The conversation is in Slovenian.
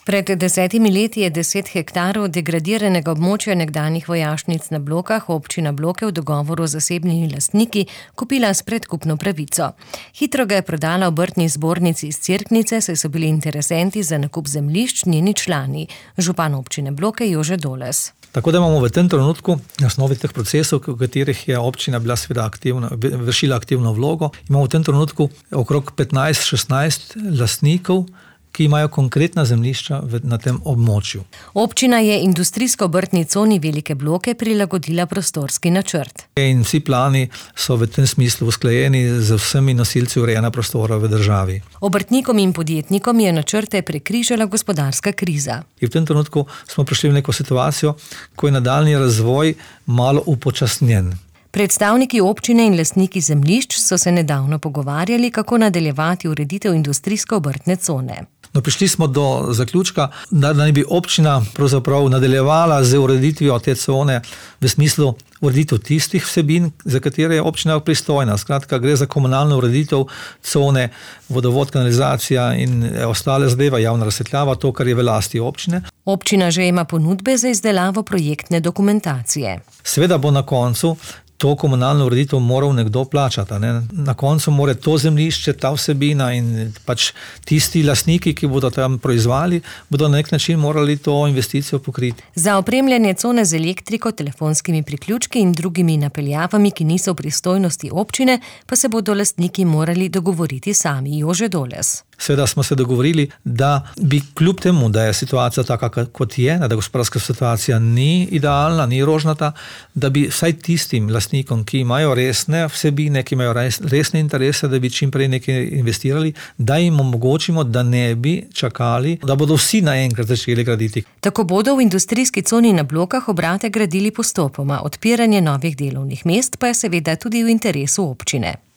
Pred 10 leti je 10 hektarov degradiranega območja nekdanjih vojašnic na Blokah občina Bloke v dogovoru z zasebnimi lastniki kupila s predkupno pravico. Hitro ga je prodala obrtni zbornici iz Cerknice, saj so bili interesenti za nakup zemljišč njeni člani, župan občine Bloke Jože Doles. Tako da imamo v tem trenutku, na osnovi teh procesov, v katerih je občina bila seveda vršila aktivno vlogo, imamo v tem trenutku okrog 15-16 lastnikov, ki imajo konkretna zemljišča na tem območju. Občina je industrijsko obrtni coni Velike Bloke prilagodila prostorski načrt. In vsi plani so v tem smislu usklajeni z vsemi nosilci urejanja prostora v državi. Obrtnikom in podjetnikom je načrte prekrižala gospodarska kriza. In v tem trenutku smo prišli v neko situacijo, ko je nadaljnji razvoj malo upočasnjen. Predstavniki občine in lastniki zemljišč so se nedavno pogovarjali, kako nadaljevati ureditev industrijsko obrtne cone. Prišli smo do zaključka, da naj bi občina pravzaprav nadaljevala z ureditvijo te cone v smislu ureditev tistih vsebin, za katere je občina pristojna. Skratka, gre za komunalno ureditev cone, vodovod, kanalizacija in ostale zadeve, javna razsvetljava, to, kar je v lasti občine. Občina že ima ponudbe za izdelavo projektne dokumentacije. Seveda bo na koncu to komunalno ureditev moral nekdo plačati. Ne? Na koncu mora to zemljišče, ta vsebina in pač tisti lastniki, ki bodo tam proizvali, bodo na nek način morali to investicijo pokriti. Za opremljanje cone z elektriko, telefonskimi priključki in drugimi napeljavami, ki niso v pristojnosti občine, pa se bodo lastniki morali dogovoriti sami, Jože Doles. Seveda smo se dogovorili, da bi kljub temu, da je situacija taka, kot je, da gospodarska situacija ni idealna, ni rožnata, da bi vsaj tistim lastnikom, ki imajo resne vsebine, ki imajo resne interese, da bi čim prej nekaj investirali, da jim omogočimo, da ne bi čakali, da bodo vsi naenkrat začeli graditi. Tako bodo v industrijski coni na Blokah obrate gradili postopoma, odpiranje novih delovnih mest pa je seveda tudi v interesu občine.